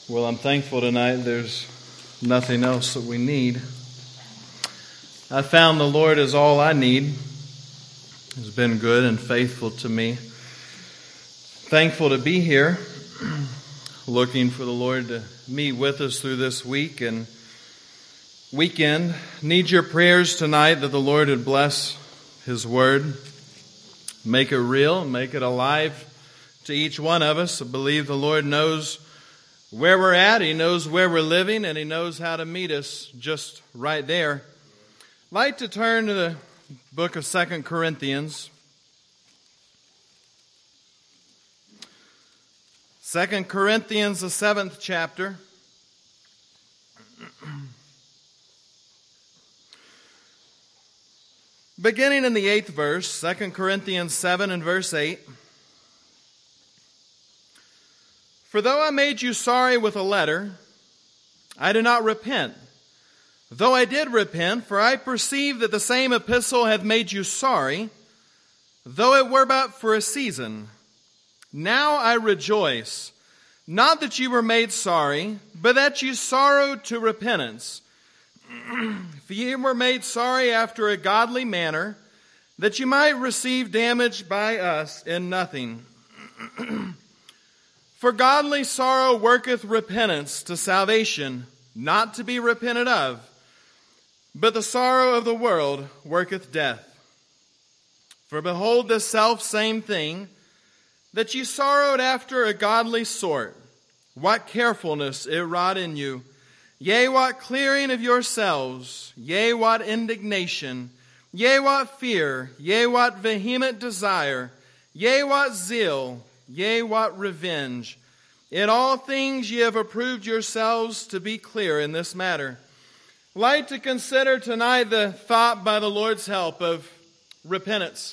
Well, I'm thankful tonight there's nothing else that we need. I found the Lord is all I need. He's been good and faithful to me. Thankful to be here. Looking for the Lord to meet with us through this week and weekend. Need your prayers tonight that the Lord would bless His Word. Make it real, make it alive to each one of us. I believe the Lord knows where we're at, He knows where we're living, and He knows how to meet us just right there. I'd like to turn to the book of 2 Corinthians. 2 Corinthians, the 7th chapter. Beginning in the 8th verse, 2 Corinthians 7 and verse 8. For though I made you sorry with a letter, I do not repent. Though I did repent, for I perceive that the same epistle hath made you sorry, though it were but for a season. Now I rejoice, not that you were made sorry, but that you sorrowed to repentance. For ye were made sorry after a godly manner, that you might receive damage by us in nothing. For godly sorrow worketh repentance to salvation, not to be repented of, but the sorrow of the world worketh death. For behold, the selfsame thing, that ye sorrowed after a godly sort, what carefulness it wrought in you, yea, what clearing of yourselves, yea, what indignation, yea, what fear, yea, what vehement desire, yea, what zeal, yea, what revenge. In all things ye have approved yourselves to be clear in this matter. I'd like to consider tonight the thought by the Lord's help of repentance.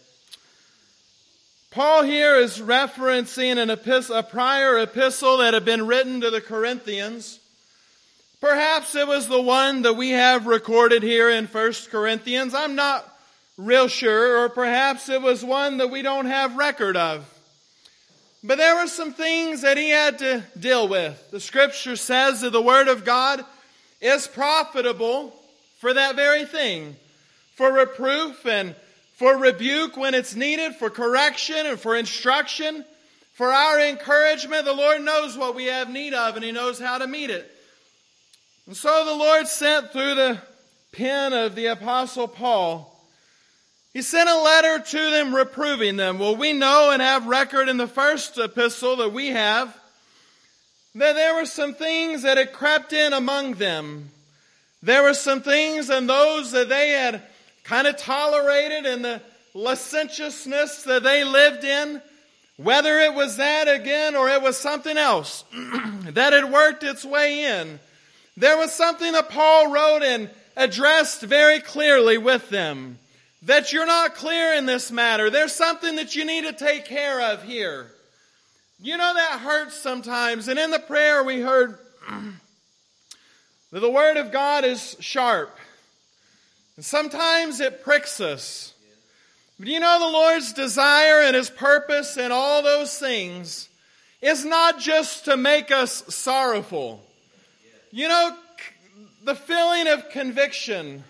Paul here is referencing a prior epistle that had been written to the Corinthians. Perhaps it was the one that we have recorded here in 1 Corinthians. I'm not real sure, or perhaps it was one that we don't have record of. But there were some things that he had to deal with. The Scripture says that the Word of God is profitable for that very thing. For reproof and for rebuke when it's needed, for correction and for instruction, for our encouragement. The Lord knows what we have need of and He knows how to meet it. And so the Lord sent through the pen of the Apostle Paul, He sent a letter to them reproving them. Well, we know and have record in the first epistle that we have that there were some things that had crept in among them. There were some things and those that they had kind of tolerated in the licentiousness that they lived in. Whether it was that again or it was something else that had worked its way in. There was something that Paul wrote and addressed very clearly with them. That you're not clear in this matter. There's something that you need to take care of here. You know that hurts sometimes. And in the prayer we heard that the Word of God is sharp. And sometimes it pricks us. But you know the Lord's desire and His purpose and all those things is not just to make us sorrowful. You know, the feeling of conviction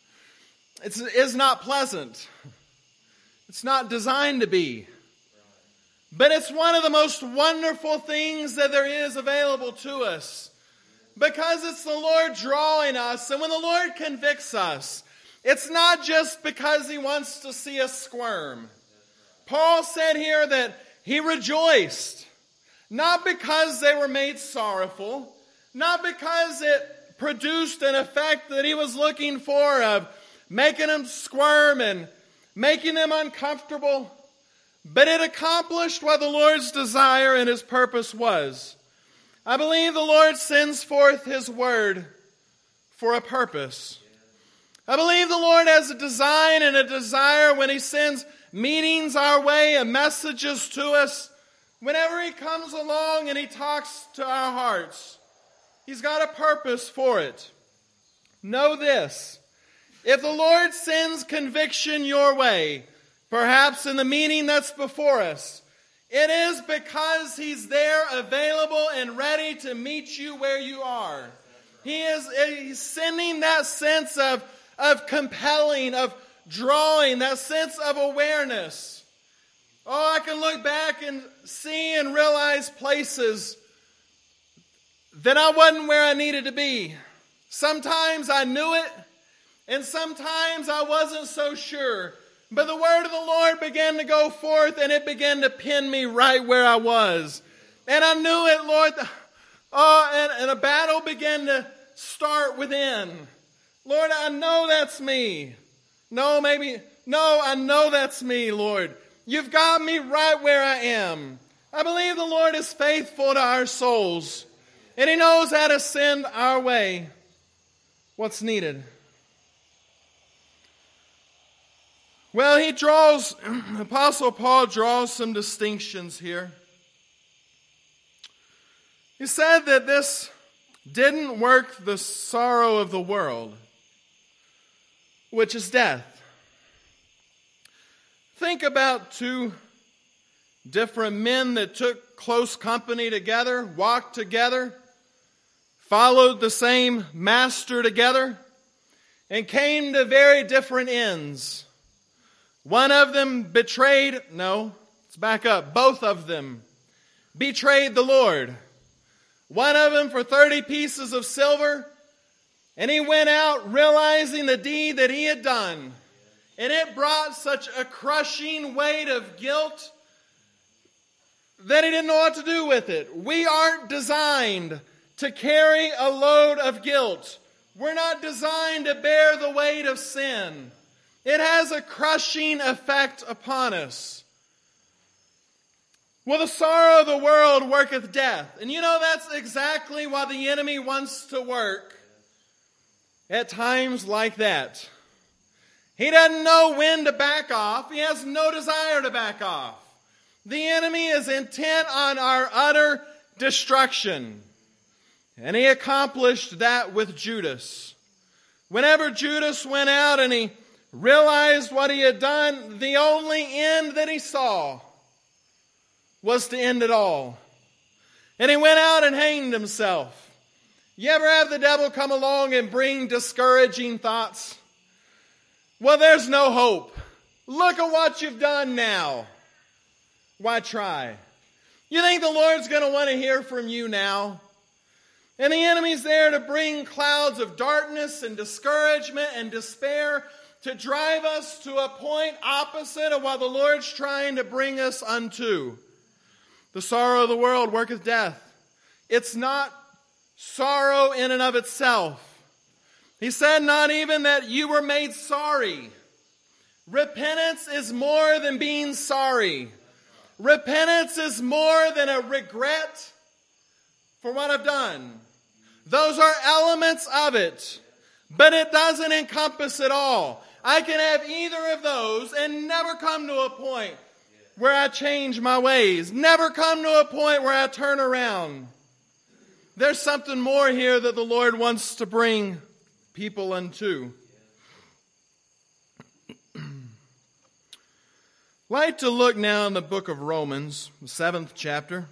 is not pleasant. It's not designed to be. But it's one of the most wonderful things that there is available to us. Because it's the Lord drawing us. And when the Lord convicts us, it's not just because He wants to see us squirm. Paul said here that he rejoiced. Not because they were made sorrowful. Not because it produced an effect that he was looking for of making them squirm and making them uncomfortable. But it accomplished what the Lord's desire and His purpose was. I believe the Lord sends forth His Word for a purpose. I believe the Lord has a design and a desire when He sends meetings our way and messages to us. Whenever He comes along and He talks to our hearts, He's got a purpose for it. Know this. If the Lord sends conviction your way, perhaps in the meeting that's before us, It is because He's there available and ready to meet you where you are. He's sending that sense of compelling, of drawing, that sense of awareness. Oh, I can look back and see and realize places that I wasn't where I needed to be. Sometimes I knew it, and sometimes I wasn't so sure. But the word of the Lord began to go forth, and it began to pin me right where I was. And I knew it, Lord. And a battle began to start within. Lord, I know that's me. I know that's me, Lord. You've got me right where I am. I believe the Lord is faithful to our souls, and He knows how to send our way what's needed. Well, Apostle Paul draws some distinctions here. He said that this didn't work the sorrow of the world, which is death. Think about two different men that took close company together, walked together, followed the same master together, and came to very different ends. One of them both of them betrayed the Lord. One of them for 30 pieces of silver, and he went out realizing the deed that he had done. And it brought such a crushing weight of guilt that he didn't know what to do with it. We aren't designed to carry a load of guilt. We're not designed to bear the weight of sin. It has a crushing effect upon us. Well, the sorrow of the world worketh death. And that's exactly what the enemy wants to work at times like that. He doesn't know when to back off. He has no desire to back off. The enemy is intent on our utter destruction. And he accomplished that with Judas. Whenever Judas went out and he realized what he had done, the only end that he saw was to end it all. And he went out and hanged himself. You ever have the devil come along and bring discouraging thoughts? Well, there's no hope. Look at what you've done now. Why try? You think the Lord's going to want to hear from you now? And the enemy's there to bring clouds of darkness and discouragement and despair to drive us to a point opposite of what the Lord's trying to bring us unto. The sorrow of the world worketh death. It's not sorrow in and of itself. He said not even that you were made sorry. Repentance is more than being sorry. Repentance is more than a regret for what I've done. Those are elements of it, but it doesn't encompass it all. I can have either of those and never come to a point where I change my ways. Never come to a point where I turn around. There's something more here that the Lord wants to bring people unto. I'd like to look now in the book of Romans, the 7th chapter.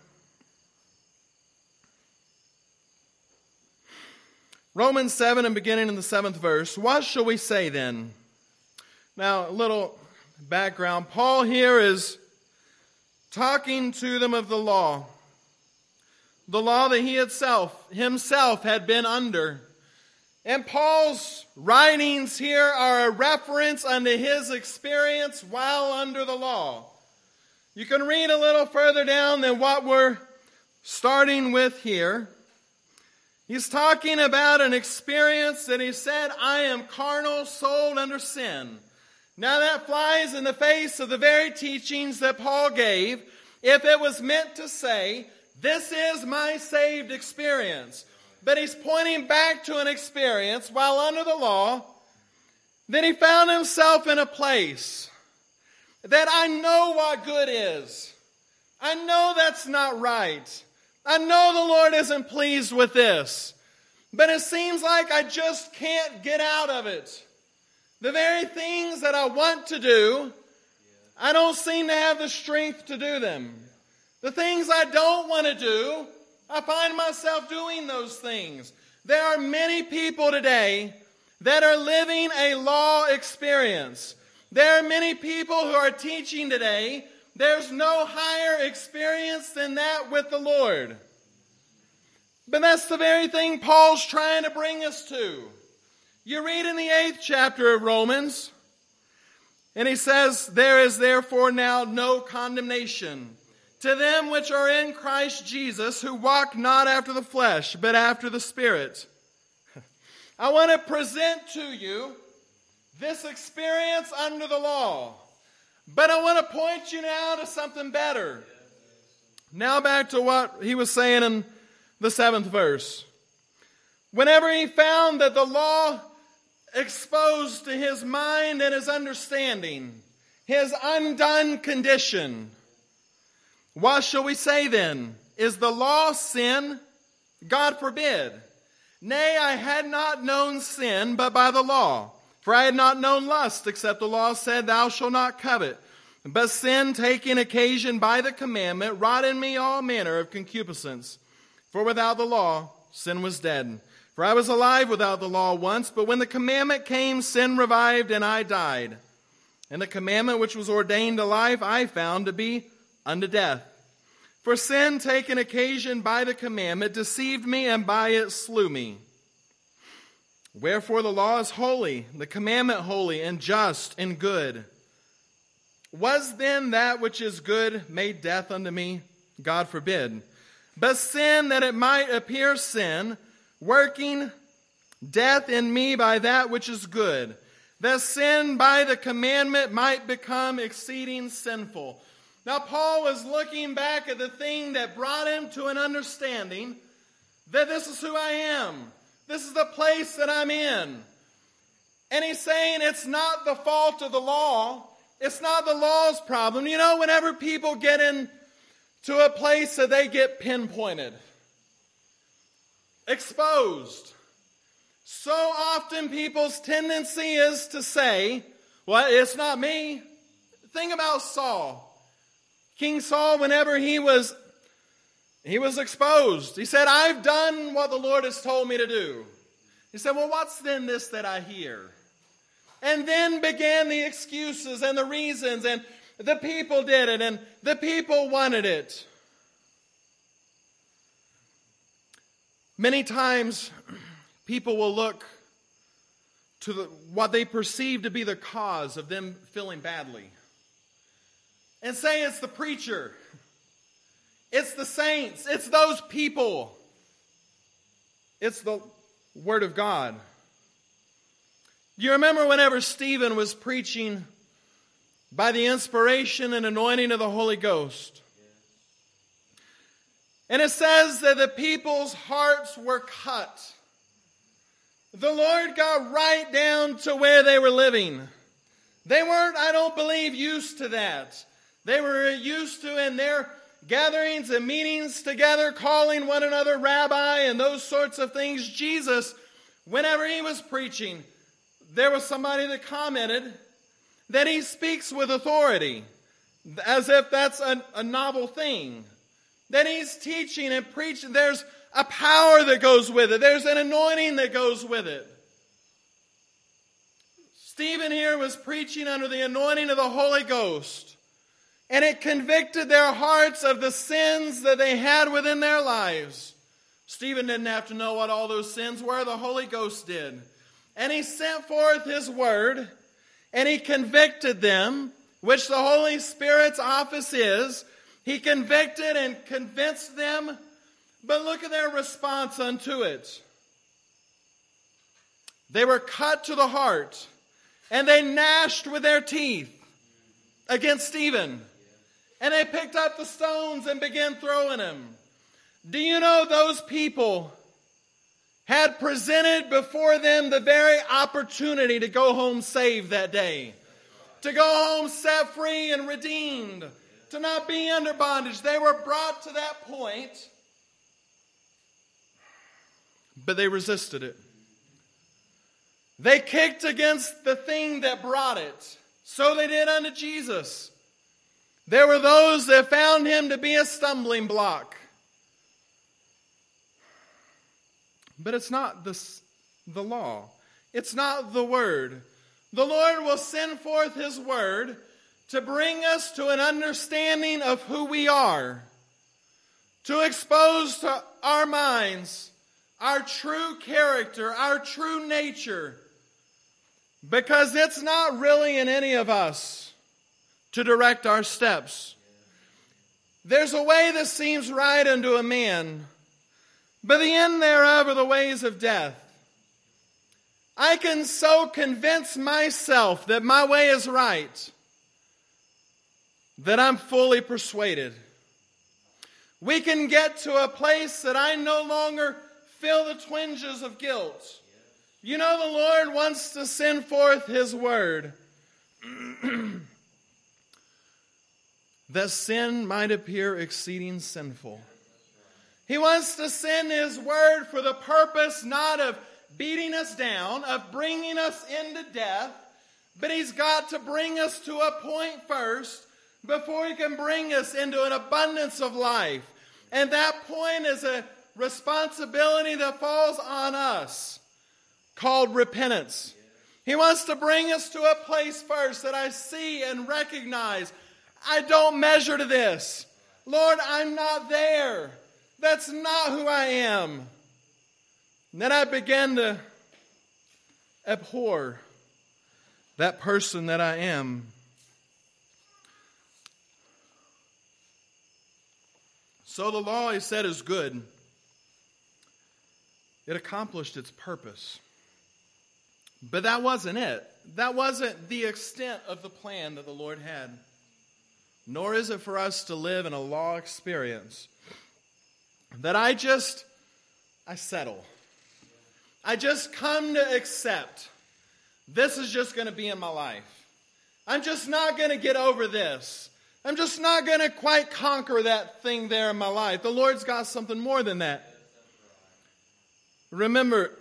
Romans 7 and beginning in the 7th verse. What shall we say then? Now, a little background. Paul here is talking to them of the law that he himself had been under. And Paul's writings here are a reference unto his experience while under the law. You can read a little further down than what we're starting with here. He's talking about an experience that he said, I am carnal, sold under sin. Now that flies in the face of the very teachings that Paul gave if it was meant to say, this is my saved experience. But he's pointing back to an experience while under the law that he found himself in a place that I know what good is. I know that's not right. I know the Lord isn't pleased with this. But it seems like I just can't get out of it. The very things that I want to do, I don't seem to have the strength to do them. The things I don't want to do, I find myself doing those things. There are many people today that are living a law experience. There are many people who are teaching today, there's no higher experience than that with the Lord. But that's the very thing Paul's trying to bring us to. You read in the 8th chapter of Romans, and he says, there is therefore now no condemnation to them which are in Christ Jesus, who walk not after the flesh, but after the Spirit. I want to present to you this experience under the law. But I want to point you now to something better. Now back to what he was saying in the 7th verse. Whenever he found that the law exposed to his mind and his understanding, his undone condition, what shall we say then? Is the law sin? God forbid. Nay, I had not known sin but by the law. For I had not known lust, except the law said, thou shalt not covet. But sin, taking occasion by the commandment, wrought in me all manner of concupiscence. For without the law, sin was dead. For I was alive without the law once, but when the commandment came, sin revived, and I died. And the commandment which was ordained to life, I found to be unto death. For sin, taken occasion by the commandment, deceived me, and by it slew me. Wherefore the law is holy, the commandment holy, and just, and good. Was then that which is good made death unto me? God forbid. But sin, that it might appear sin, working death in me by that which is good, that sin by the commandment might become exceeding sinful. Now Paul was looking back at the thing that brought him to an understanding that this is who I am. This is the place that I'm in. And he's saying it's not the fault of the law. It's not the law's problem. You know, whenever people get into a place that they get pinpointed, exposed, so often people's tendency is to say, well, it's not me. Think about Saul. King Saul, whenever he was exposed, he said, I've done what the Lord has told me to do. He said, well, what's then this that I hear? And then began the excuses and the reasons, and the people did it, and the people wanted it. Many times, people will look to what they perceive to be the cause of them feeling badly, and say it's the preacher, it's the saints, it's those people, it's the Word of God. You remember whenever Stephen was preaching by the inspiration and anointing of the Holy Ghost? And it says that the people's hearts were cut. The Lord got right down to where they were living. They weren't, I don't believe, used to that. They were used to, in their gatherings and meetings together, calling one another rabbi and those sorts of things. Jesus, whenever he was preaching, there was somebody that commented that he speaks with authority, as if that's a novel thing. That he's teaching and preaching. There's a power that goes with it. There's an anointing that goes with it. Stephen here was preaching under the anointing of the Holy Ghost. And it convicted their hearts of the sins that they had within their lives. Stephen didn't have to know what all those sins were. The Holy Ghost did. And he sent forth his word, and he convicted them, which the Holy Spirit's office is. He convicted and convinced them, but look at their response unto it. They were cut to the heart, and they gnashed with their teeth against Stephen. And they picked up the stones and began throwing him. Do you know those people had presented before them the very opportunity to go home saved that day? To go home set free and redeemed. To not be under bondage. They were brought to that point, but they resisted it. They kicked against the thing that brought it. So they did unto Jesus. There were those that found him to be a stumbling block. But it's not the law. It's not the Word. The Lord will send forth His Word to bring us to an understanding of who we are, to expose to our minds our true character, our true nature, because it's not really in any of us to direct our steps. There's a way that seems right unto a man, but the end thereof are the ways of death. I can so convince myself that my way is right that I'm fully persuaded. We can get to a place that I no longer feel the twinges of guilt. You know, the Lord wants to send forth His Word that sin might appear exceeding sinful. He wants to send His Word for the purpose not of beating us down, of bringing us into death, but He's got to bring us to a point first before He can bring us into an abundance of life. And that point is a responsibility that falls on us, called repentance. He wants to bring us to a place first that I see and recognize I don't measure to this. Lord, I'm not there. That's not who I am. And then I began to abhor that person that I am. So the law, He said, is good. It accomplished its purpose. But that wasn't it. That wasn't the extent of the plan that the Lord had. Nor is it for us to live in a law experience that I settle. I just come to accept this is just going to be in my life. I'm just not going to get over this. I'm just not going to quite conquer that thing there in my life. The Lord's got something more than that. Remember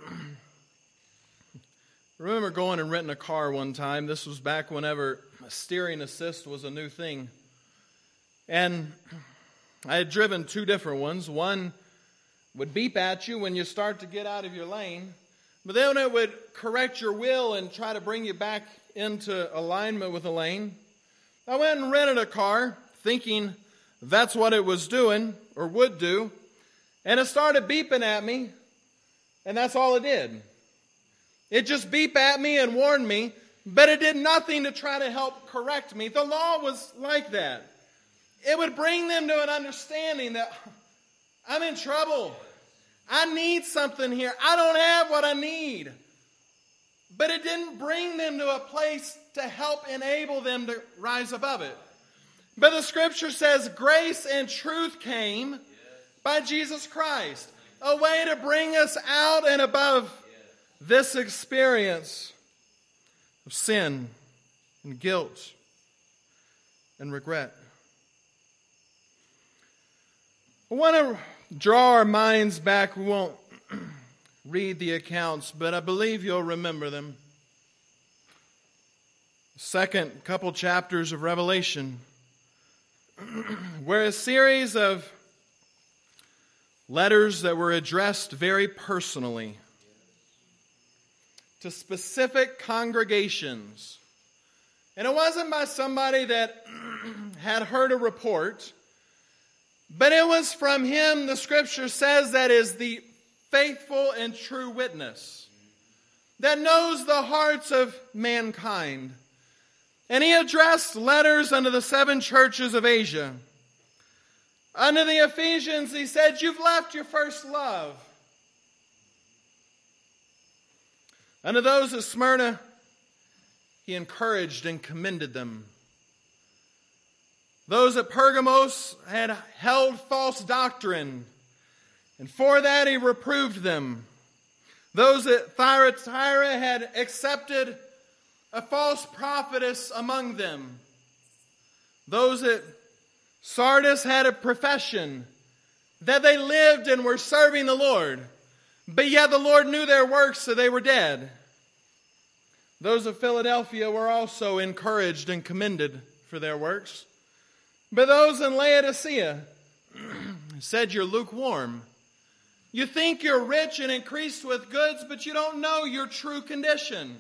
going and renting a car one time. This was back whenever steering assist was a new thing. And I had driven two different ones. One would beep at you when you start to get out of your lane, but then it would correct your wheel and try to bring you back into alignment with the lane. I went and rented a car thinking that's what it was doing or would do, and it started beeping at me, and that's all it did. It just beeped at me and warned me, but it did nothing to try to help correct me. The law was like that. It would bring them to an understanding that I'm in trouble. I need something here. I don't have what I need. But it didn't bring them to a place to help enable them to rise above it. But the Scripture says grace and truth came by Jesus Christ. A way to bring us out and above this experience of sin and guilt and regret. I want to draw our minds back. We won't read the accounts, but I believe you'll remember them. Second couple chapters of Revelation, where a series of letters that were addressed very personally to specific congregations. And it wasn't by somebody that had heard a report, but it was from him, the Scripture says, that is the faithful and true witness, that knows the hearts of mankind. And he addressed letters unto the 7 churches of Asia. Unto the Ephesians, he said, you've left your first love. Unto those at Smyrna, he encouraged and commended them. Those at Pergamos had held false doctrine, and for that he reproved them. Those at Thyatira had accepted a false prophetess among them. Those at Sardis had a profession that they lived and were serving the Lord, but yet the Lord knew their works, so they were dead. Those of Philadelphia were also encouraged and commended for their works. But those in Laodicea said, you're lukewarm. You think you're rich and increased with goods, but you don't know your true condition.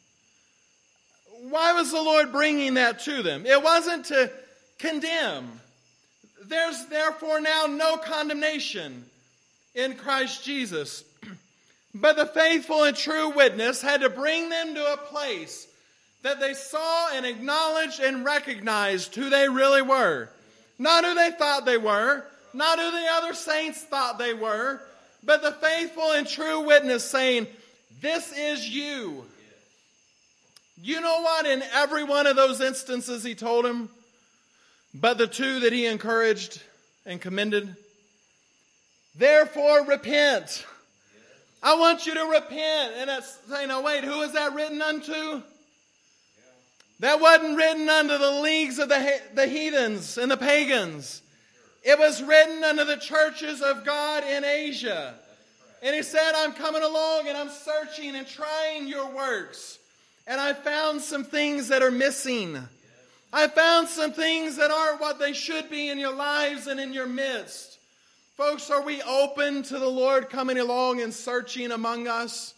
Why was the Lord bringing that to them? It wasn't to condemn. There's therefore now no condemnation in Christ Jesus. But the faithful and true witness had to bring them to a place that they saw and acknowledged and recognized who they really were. Not who they thought they were, not who the other saints thought they were, but the faithful and true witness saying, this is you. You know what? In every one of those instances he told him, but the two that he encouraged and commended, therefore repent. I want you to repent. And it's saying, no, wait, who is that written unto? That wasn't written unto the leagues of the heathens and the pagans. It was written unto the churches of God in Asia. And he said, I'm coming along and I'm searching and trying your works. And I found some things that are missing. I found some things that aren't what they should be in your lives and in your midst. Folks, are we open to the Lord coming along and searching among us?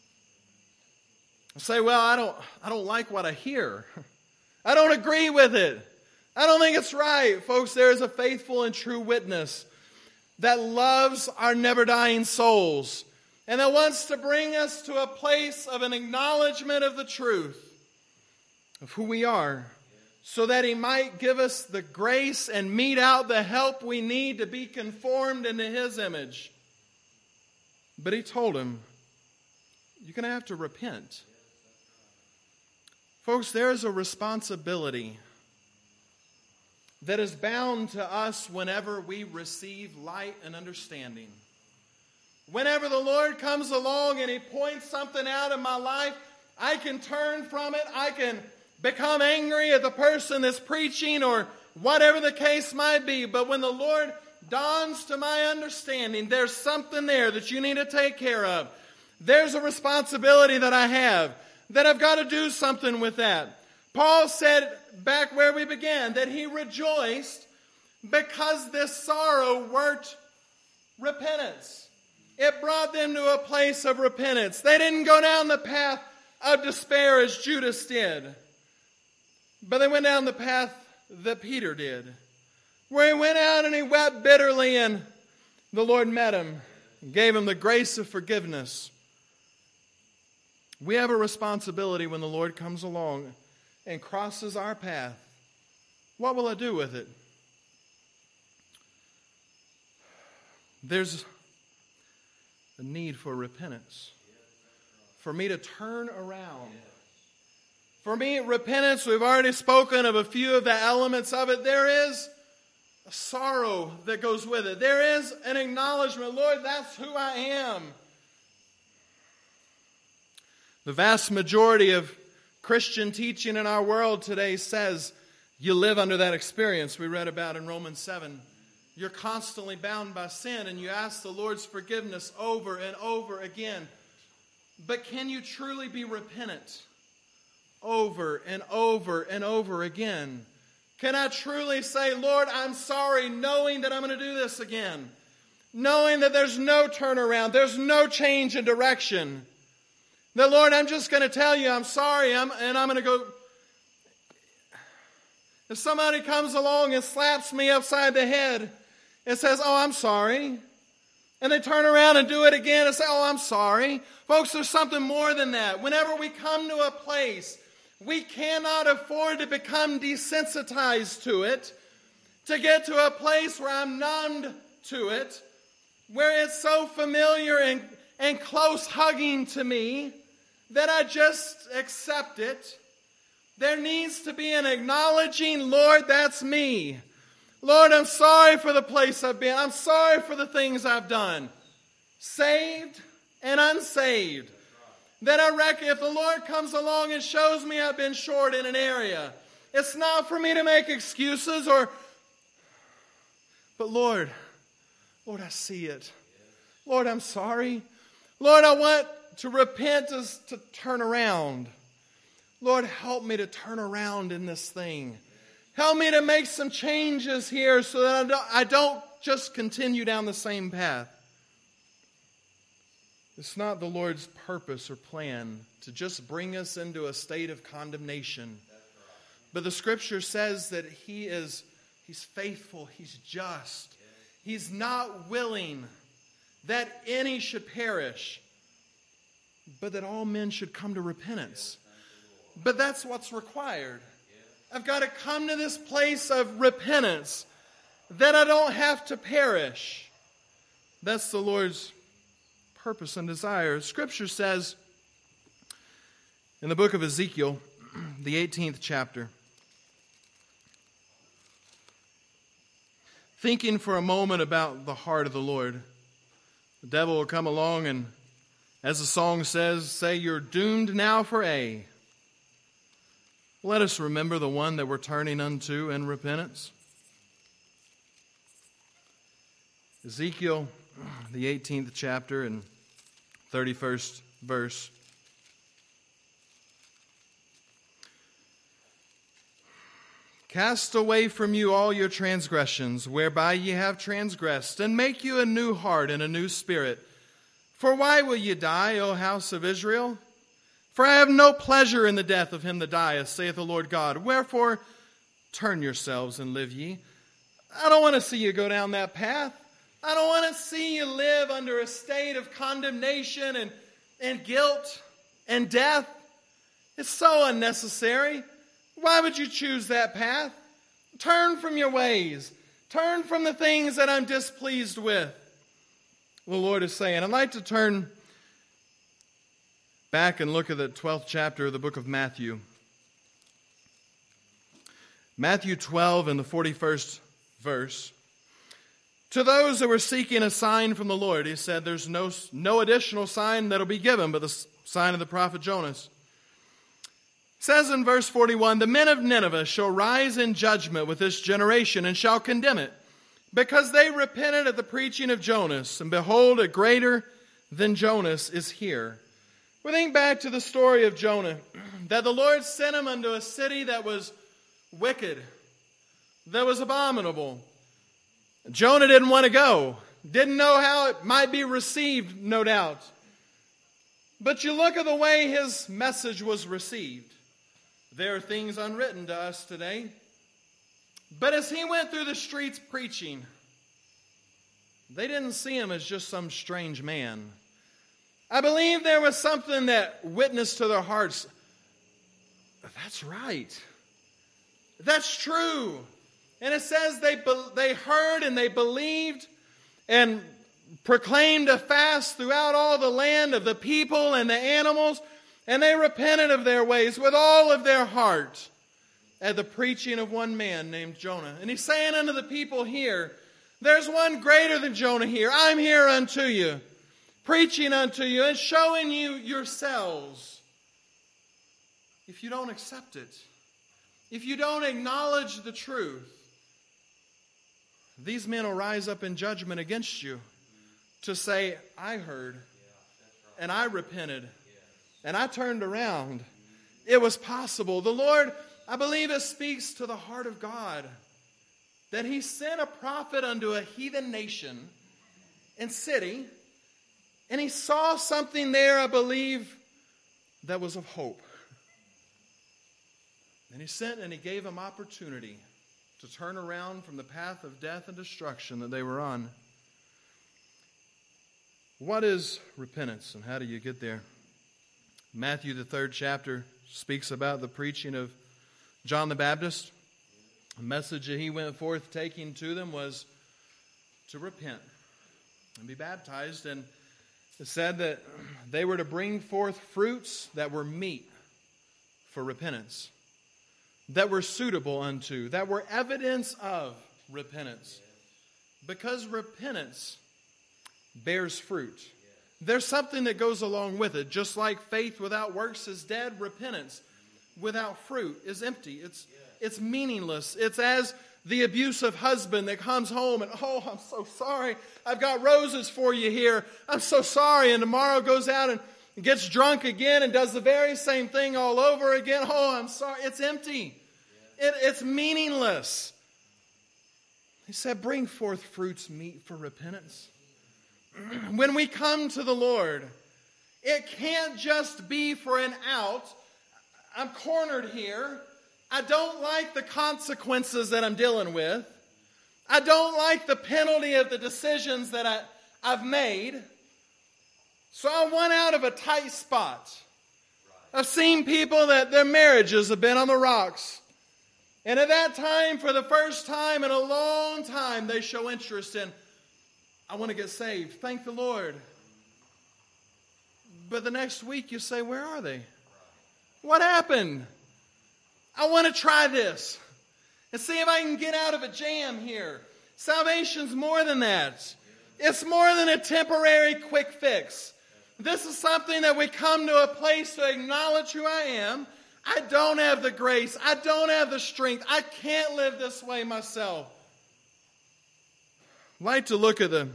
I say, well, I don't like what I hear. I don't agree with it. I don't think it's right. Folks, there is a faithful and true witness that loves our never-dying souls and that wants to bring us to a place of an acknowledgement of the truth of who we are, so that he might give us the grace and mete out the help we need to be conformed into his image. But he told him, you're going to have to repent. Folks, there is a responsibility that is bound to us whenever we receive light and understanding. Whenever the Lord comes along and he points something out in my life, I can turn from it. I can become angry at the person that's preaching or whatever the case might be. But when the Lord dawns to my understanding, there's something there that you need to take care of. There's a responsibility that I have, that I've got to do something with that. Paul said back where we began that he rejoiced because this sorrow worked repentance. It brought them to a place of repentance. They didn't go down the path of despair as Judas did, but they went down the path that Peter did, where he went out and he wept bitterly, and the Lord met him and gave him the grace of forgiveness. We have a responsibility when the Lord comes along and crosses our path. What will I do with it? There's a need for repentance. For me to turn around. For me, repentance, we've already spoken of a few of the elements of it. There is a sorrow that goes with it. There is an acknowledgement, Lord, that's who I am. The vast majority of Christian teaching in our world today says you live under that experience we read about in Romans 7. You're constantly bound by sin and you ask the Lord's forgiveness over and over again. But can you truly be repentant over and over and over again? Can I truly say, Lord, I'm sorry, knowing that I'm going to do this again? Knowing that there's no turnaround, there's no change in direction. That, Lord, I'm just going to tell you I'm sorry, and I'm going to go. If somebody comes along and slaps me upside the head and says, oh, I'm sorry, and they turn around and do it again and say, oh, I'm sorry. Folks, there's something more than that. Whenever we come to a place, we cannot afford to become desensitized to it, to get to a place where I'm numbed to it, where it's so familiar and close hugging to me that I just accept it. There needs to be an acknowledging, Lord, that's me. Lord, I'm sorry for the place I've been. I'm sorry for the things I've done. Saved and unsaved. That I reckon if the Lord comes along and shows me I've been short in an area, it's not for me to make excuses but Lord, I see it. Lord, I'm sorry. Lord, I want to repent is to turn around. Lord, help me to turn around in this thing. Help me to make some changes here so that I don't just continue down the same path. It's not the Lord's purpose or plan to just bring us into a state of condemnation. But the Scripture says that He's faithful, He's just. He's not willing that any should perish, but that all men should come to repentance. But that's what's required. I've got to come to this place of repentance, that I don't have to perish. That's the Lord's purpose and desire. Scripture says in the book of Ezekiel, the 18th chapter, thinking for a moment about the heart of the Lord, the devil will come along and, as the song says, say, "You're doomed now for A." Let us remember the one that we're turning unto in repentance. Ezekiel, the 18th chapter and 31st verse. "Cast away from you all your transgressions, whereby ye have transgressed, and make you a new heart and a new spirit. For why will ye die, O house of Israel? For I have no pleasure in the death of him that dieth, saith the Lord God. Wherefore, turn yourselves and live ye." I don't want to see you go down that path. I don't want to see you live under a state of condemnation and guilt and death. It's so unnecessary. Why would you choose that path? Turn from your ways. Turn from the things that I'm displeased with. The Lord is saying, I'd like to turn back and look at the 12th chapter of the book of Matthew. Matthew 12 and the 41st verse. "To those that were seeking a sign from the Lord," he said, "there's no additional sign that'll be given but the sign of the prophet Jonas." It says in verse 41, "The men of Nineveh shall rise in judgment with this generation and shall condemn it, because they repented at the preaching of Jonas, and behold, a greater than Jonas is here." We think back to the story of Jonah, that the Lord sent him unto a city that was wicked, that was abominable. Jonah didn't want to go, didn't know how it might be received, no doubt. But you look at the way his message was received. There are things unwritten to us today. But as he went through the streets preaching, they didn't see him as just some strange man. I believe there was something that witnessed to their hearts. That's right. That's true. And it says they heard and they believed and proclaimed a fast throughout all the land of the people and the animals. And they repented of their ways with all of their heart at the preaching of one man named Jonah. And he's saying unto the people here, there's one greater than Jonah here. I'm here unto you, preaching unto you and showing you yourselves. If you don't accept it, if you don't acknowledge the truth, these men will rise up in judgment against you to say, I heard, and I repented, and I turned around. It was possible. The Lord, I believe, it speaks to the heart of God that He sent a prophet unto a heathen nation and city, and He saw something there, I believe, that was of hope. And He sent and He gave them opportunity to turn around from the path of death and destruction that they were on. What is repentance and how do you get there? Matthew, the 3rd chapter, speaks about the preaching of John the Baptist. The message that he went forth taking to them was to repent and be baptized. And it said that they were to bring forth fruits that were meet for repentance, that were suitable unto, that were evidence of repentance. Because repentance bears fruit. There's something that goes along with it. Just like faith without works is dead, repentance without fruit is empty. It's meaningless. It's as the abusive husband that comes home and, oh, I'm so sorry. I've got roses for you here. I'm so sorry. And tomorrow goes out and gets drunk again and does the very same thing all over again. Oh, I'm sorry. It's empty. It's meaningless. He said, bring forth fruits meet for repentance. When we come to the Lord, it can't just be for an out. I'm cornered here. I don't like the consequences that I'm dealing with. I don't like the penalty of the decisions that I've made. So I want out of a tight spot. I've seen people that their marriages have been on the rocks. And at that time, for the first time in a long time, they show interest in, I want to get saved. Thank the Lord. But the next week you say, where are they? What happened? I want to try this and see if I can get out of a jam here. Salvation's more than that. It's more than a temporary quick fix. This is something that we come to a place to acknowledge who I am. I don't have the grace. I don't have the strength. I can't live this way myself. I'd like to look at the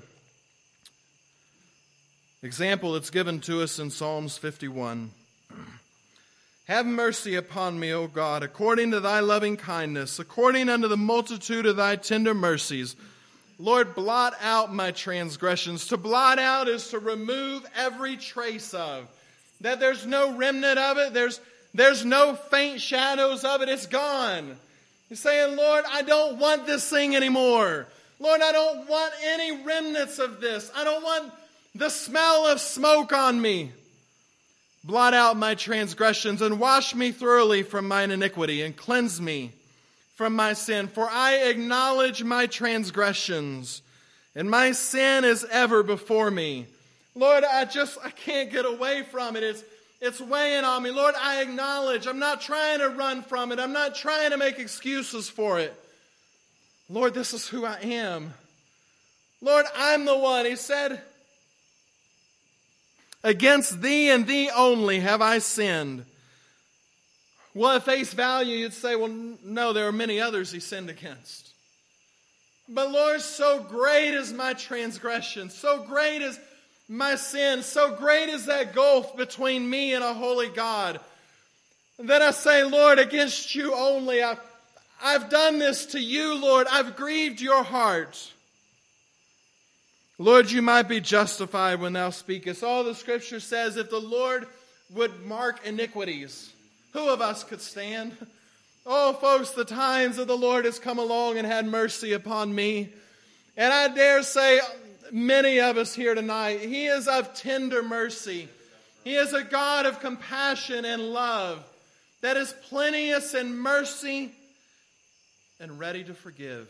example that's given to us in Psalms 51. Have mercy upon me, O God, according to thy loving kindness, according unto the multitude of thy tender mercies. Lord, blot out my transgressions. To blot out is to remove every trace of. That there's no remnant of it. There's no faint shadows of it. It's gone. You're saying, Lord, I don't want this thing anymore. Lord, I don't want any remnants of this. I don't want the smell of smoke on me. Blot out my transgressions and wash me thoroughly from mine iniquity and cleanse me from my sin. For I acknowledge my transgressions and my sin is ever before me. Lord, I can't get away from it. It's weighing on me. Lord, I acknowledge. I'm not trying to run from it. I'm not trying to make excuses for it. Lord, this is who I am. Lord, I'm the one. He said, against thee and thee only have I sinned. Well, at face value, you'd say, well, no, there are many others he sinned against. But Lord, so great is my transgression. So great is my sin. So great is that gulf between me and a holy God. That I say, Lord, against you only. I've done this to you, Lord. I've grieved your heart. Lord, you might be justified when thou speakest. All the scripture says, if the Lord would mark iniquities, who of us could stand? Oh, folks, the times of the Lord has come along and had mercy upon me. And I dare say, many of us here tonight, He is of tender mercy. He is a God of compassion and love that is plenteous in mercy and ready to forgive.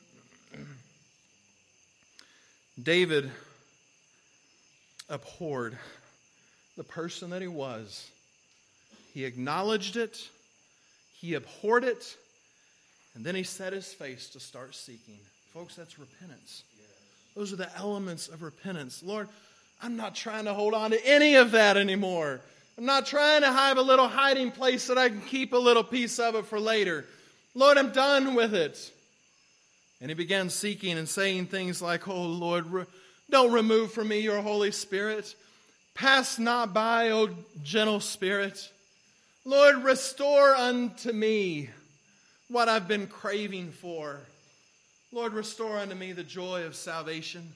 David abhorred the person that he was. He acknowledged it. He abhorred it. And then he set his face to start seeking. Folks, that's repentance. Those are the elements of repentance. Lord, I'm not trying to hold on to any of that anymore. I'm not trying to have a little hiding place that I can keep a little piece of it for later. Lord, I'm done with it. And he began seeking and saying things like, oh Lord, don't remove from me your Holy Spirit. Pass not by, O gentle Spirit. Lord, restore unto me what I've been craving for. Lord, restore unto me the joy of salvation.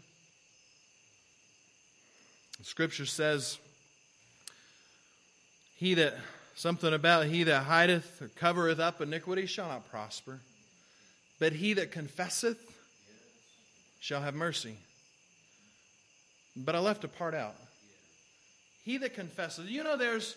Scripture says, something about he that hideth or covereth up iniquity shall not prosper. But he that confesseth shall have mercy. But I left a part out. He that confesseth. You know, there's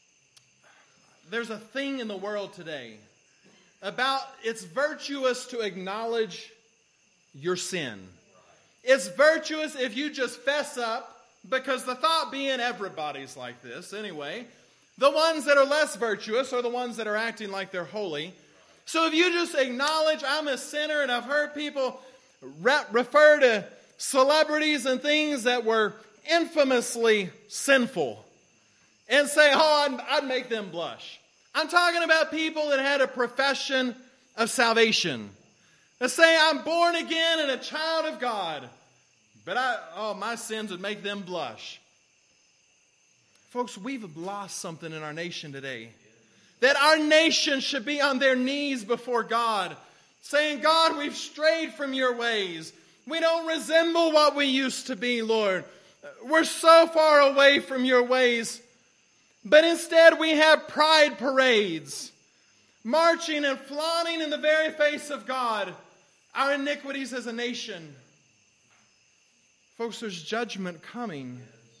a thing in the world today about it's virtuous to acknowledge your sin. It's virtuous if you just fess up, because the thought being everybody's like this anyway. The ones that are less virtuous are the ones that are acting like they're holy. So if you just acknowledge I'm a sinner, and I've heard people refer to celebrities and things that were infamously sinful and say, oh, I'd make them blush. I'm talking about people that had a profession of salvation. That say, I'm born again and a child of God. But my sins would make them blush. Folks, we've lost something in our nation today. that our nation should be on their knees before God, saying, God, we've strayed from your ways. We don't resemble what we used to be, Lord. We're so far away from your ways. But instead we have pride parades, marching and flaunting in the very face of God our iniquities as a nation. Folks, there's judgment coming.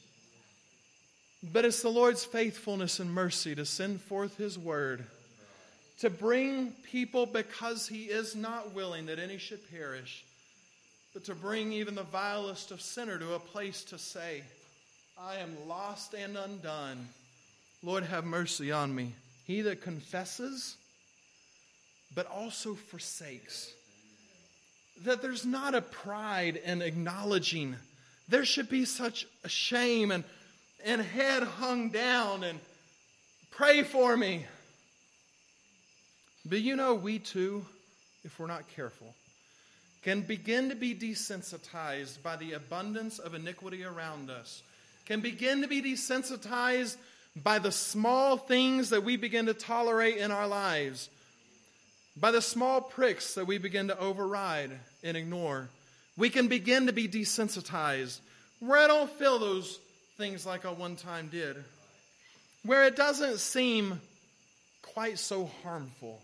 But it's the Lord's faithfulness and mercy to send forth His word, to bring people, because He is not willing that any should perish, but to bring even the vilest of sinner to a place to say, I am lost and undone. Lord, have mercy on me. He that confesses, but also forsakes. That there's not a pride in acknowledging. There should be such a shame and head hung down and pray for me. But you know, we too, if we're not careful, can begin to be desensitized by the abundance of iniquity around us. Can begin to be desensitized by the small things that we begin to tolerate in our lives. By the small pricks that we begin to override and ignore. We can begin to be desensitized. Where I don't feel those things like I one time did. Where it doesn't seem quite so harmful.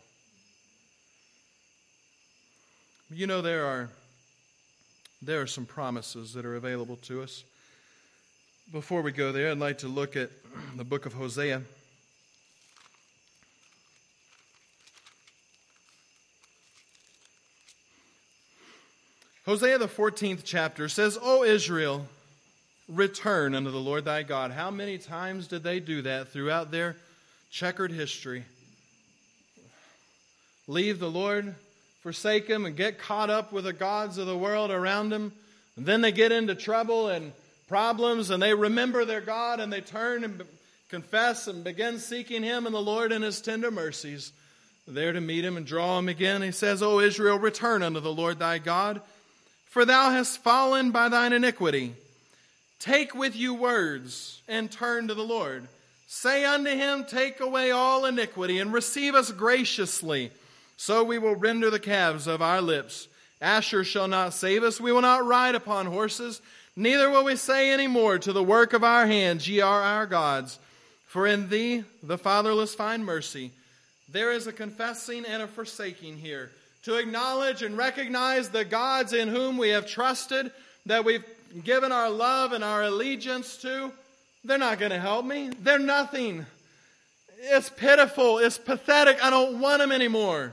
You know, there are some promises that are available to us. Before we go there, I'd like to look at the book of Hosea. Hosea, the 14th chapter, says, O Israel, return unto the Lord thy God. How many times did they do that throughout their checkered history? Leave the Lord, forsake Him, and get caught up with the gods of the world around them. And then they get into trouble and problems, and they remember their God, and they turn and confess and begin seeking Him and the Lord in His tender mercies, there to meet Him and draw Him again. He says, O Israel, return unto the Lord thy God, for thou hast fallen by thine iniquity. Take with you words, and turn to the Lord. Say unto Him, take away all iniquity, and receive us graciously. So we will render the calves of our lips. Asher shall not save us. We will not ride upon horses. Neither will we say any more to the work of our hands, ye are our gods. For in thee the fatherless find mercy. There is a confessing and a forsaking here. To acknowledge and recognize the gods in whom we have trusted, that we've given our love and our allegiance to. They're not going to help me. They're nothing. It's pitiful. It's pathetic. I don't want them anymore.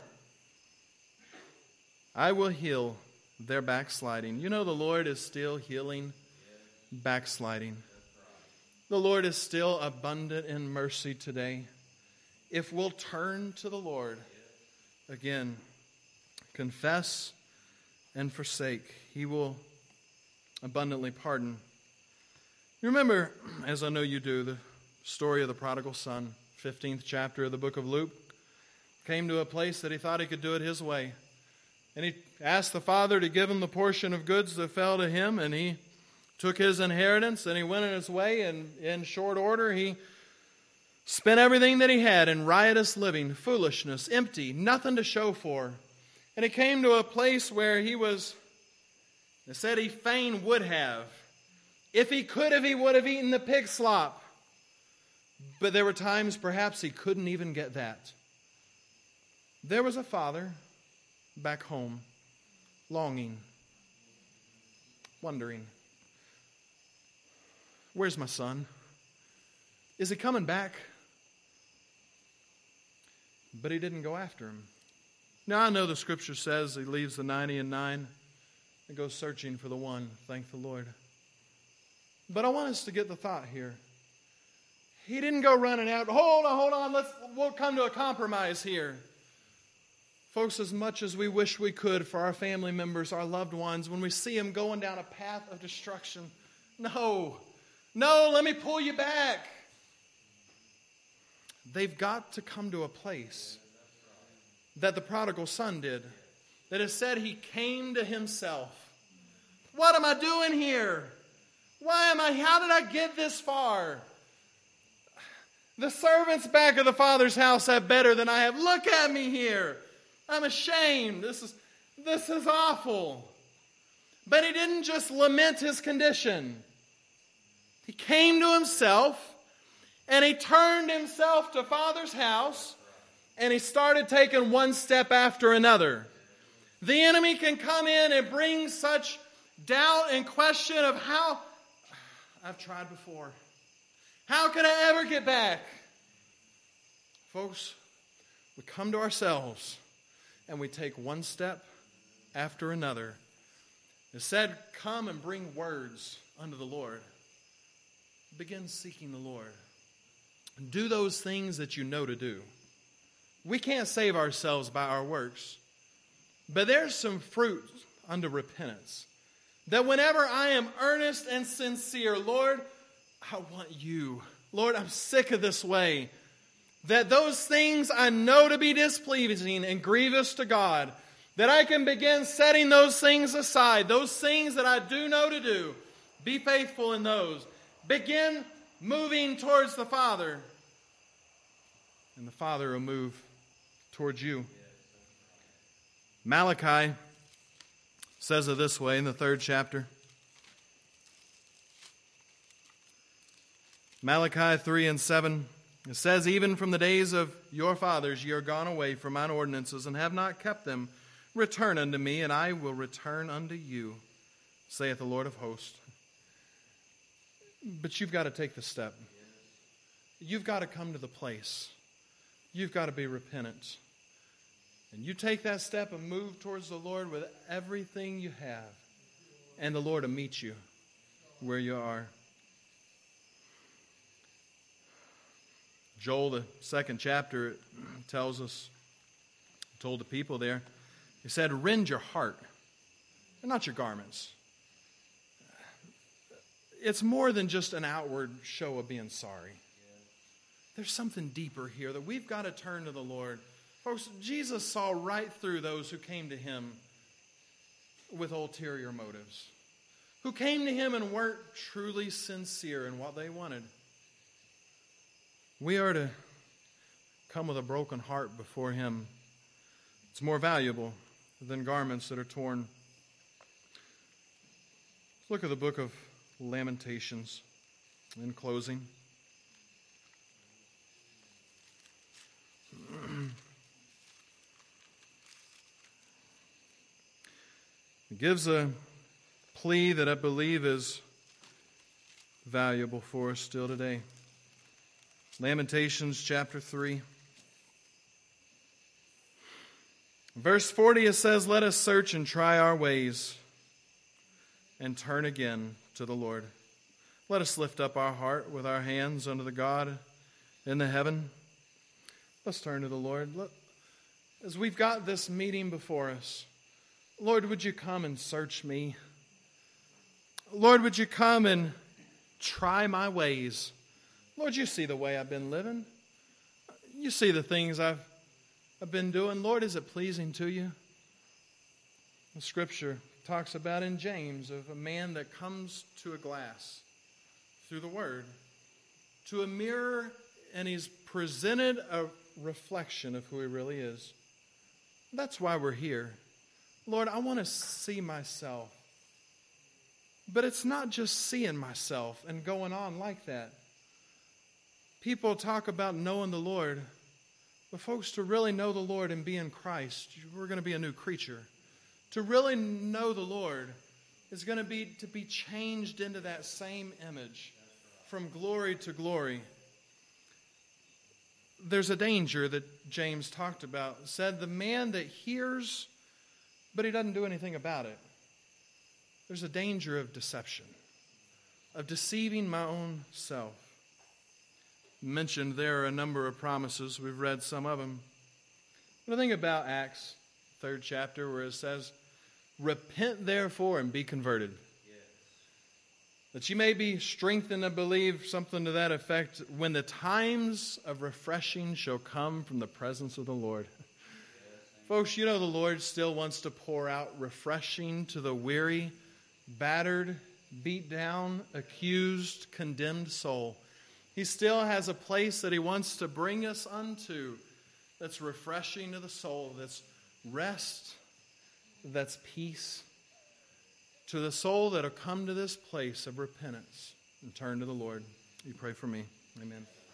I will heal their backsliding. You know, the Lord is still healing backsliding. The Lord is still abundant in mercy today. If we'll turn to the Lord, again, confess and forsake, He will abundantly pardon. You remember, as I know you do, the story of the prodigal son, 15th chapter of the book of Luke. Came to a place that he thought he could do it his way. And he asked the father to give him the portion of goods that fell to him, and he took his inheritance, and he went on his way, and in short order he spent everything that he had in riotous living, foolishness, empty, nothing to show for. And he came to a place where he said he fain would have. If he could have, he would have eaten the pig slop. But there were times perhaps he couldn't even get that. There was a father back home, longing, wondering, where's my son? Is he coming back? But he didn't go after him. Now I know the scripture says he leaves the 99 and goes searching for the one. Thank the Lord. But I want us to get the thought here. He didn't go running out. Hold on, we'll come to a compromise here. Folks, as much as we wish we could for our family members, our loved ones, when we see them going down a path of destruction, no, let me pull you back. They've got to come to a place that the prodigal son did, that it said he came to himself. What am I doing here? How did I get this far? The servants back of the Father's house have better than I have. Look at me here. I'm ashamed. This is awful. But he didn't just lament his condition. He came to himself, and he turned himself to Father's house, and he started taking one step after another. The enemy can come in and bring such doubt and question of how, I've tried before. How can I ever get back? Folks, we come to ourselves and we take one step after another. It said, come and bring words unto the Lord. Begin seeking the Lord. Do those things that you know to do. We can't save ourselves by our works. But there's some fruit unto repentance. That whenever I am earnest and sincere, Lord, I want you. Lord, I'm sick of this way. That those things I know to be displeasing and grievous to God, that I can begin setting those things aside, those things that I do know to do. Be faithful in those. Begin moving towards the Father. And the Father will move towards you. Malachi says it this way in the 3rd chapter. Malachi 3:7. It says, even from the days of your fathers ye are gone away from mine ordinances, and have not kept them. Return unto me, and I will return unto you, saith the Lord of hosts. But you've got to take the step. You've got to come to the place. You've got to be repentant. And you take that step and move towards the Lord with everything you have. And the Lord will meet you where you are. Joel, the 2nd chapter, tells us, told the people there, he said, rend your heart, and not your garments. It's more than just an outward show of being sorry. There's something deeper here that we've got to turn to the Lord. Folks, Jesus saw right through those who came to him with ulterior motives, who came to him and weren't truly sincere in what they wanted. We are to come with a broken heart before him. It's more valuable than garments that are torn. Let's look at the book of Lamentations in closing. It gives a plea that I believe is valuable for us still today. Lamentations chapter 3. Verse 40, it says, let us search and try our ways and turn again to the Lord. Let us lift up our heart with our hands unto the God in the heaven. Let's turn to the Lord. As we've got this meeting before us, Lord, would you come and search me? Lord, would you come and try my ways? Lord, you see the way I've been living. You see the things I've been doing. Lord, is it pleasing to you? The Scripture talks about in James of a man that comes to a glass through the Word, to a mirror, and he's presented a reflection of who he really is. That's why we're here. Lord, I want to see myself. But it's not just seeing myself and going on like that. People talk about knowing the Lord. But folks, to really know the Lord and be in Christ, we're going to be a new creature. To really know the Lord is going to be changed into that same image from glory to glory. There's a danger that James talked about. It said the man that hears, but he doesn't do anything about it. There's a danger of deception, of deceiving my own self. Mentioned there are a number of promises. We've read some of them. But I think about Acts 3rd chapter where it says, repent therefore and be converted. Yes. That you may be strengthened to believe, something to that effect, when the times of refreshing shall come from the presence of the Lord. Yes. Folks, you know the Lord still wants to pour out refreshing to the weary, battered, beat down, accused, condemned soul. He still has a place that He wants to bring us unto that's refreshing to the soul, that's rest, that's peace. To the soul that will come to this place of repentance and turn to the Lord. You pray for me. Amen.